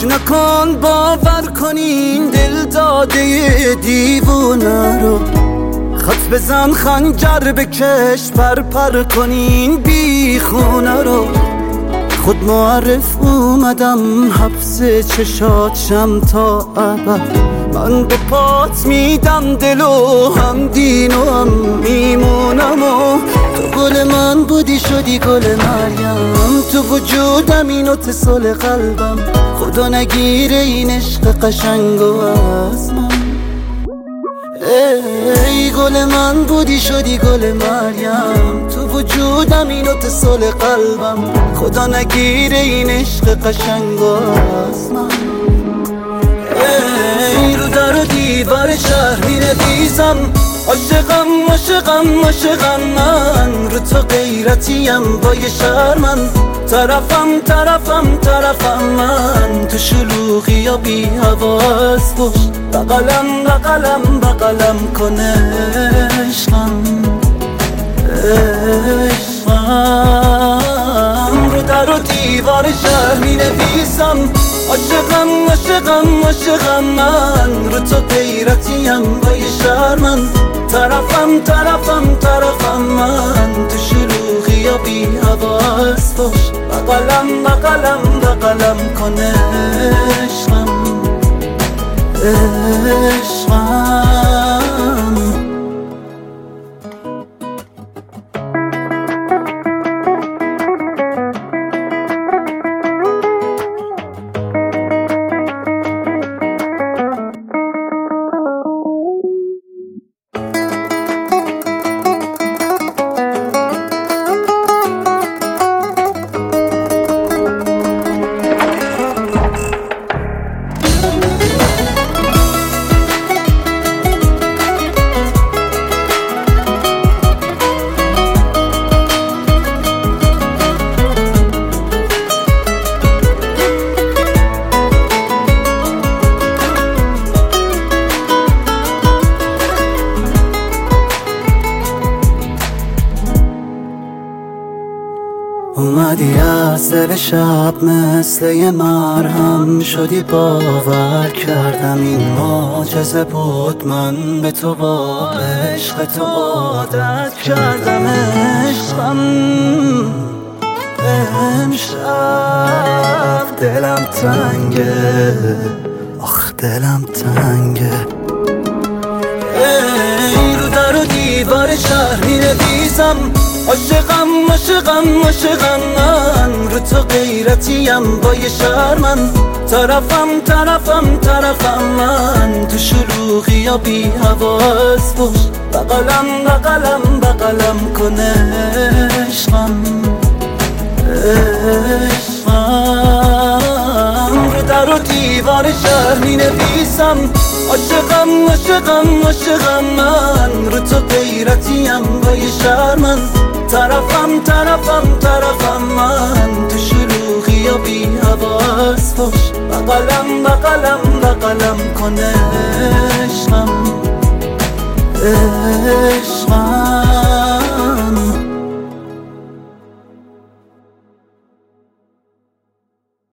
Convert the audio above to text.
فکر نکن باور کنین دل داده دیوونه رو، خط بزن خنجر بکش پر کنین بی خونه رو. خود معرف اومدم حبس چشاتشم تا ابد، من به پات میدم دل و هم دین و هم میمونم و تو گل من بودی شدی گل مریم، تو وجودم این اتصال قلبم، خدا نگیره این عشق قشنگو از من. ای گل من بودی شدی گل مریم، تو وجودم این اتصال قلبم، خدا نگیره این عشق قشنگو از من. ای رو در و دیوار شهر می‌نویسم عاشقم عاشقم عاشقم من، رو تو غیرتیم با یه شرمن، طرفم من، تو شلوغی یا بی حواس باش، بغلم کنه عشقم رو در و دیوار شهر می‌نویسم عاشقم من، رو تو غیرتیم با یه شرمن، طرفم من، تو شلوغی یا بی حواس باش، بغلم کنه عشقم. اومدی از دل شب مثل یه مرهم شدی، باور کردم این معجزه بود، من به تو با عشق تو عادت کردم. عشقم امشب دلم تنگه، آخ دلم تنگه. ای رو در و دیوار شهر می‌نویسم عاشقم من، رو تو غیرتیم با یه شرمن، طرفم من، تو شلوغی یا بی حواس باش، بغلم کنه عشقم رو در و دیوار شهر می‌نویسم عاشقم من، رو تو غیرتیم با یه شرمن، طرفم من، تو شلوغی یا بی حواس باش، بغلم کنه عشقم.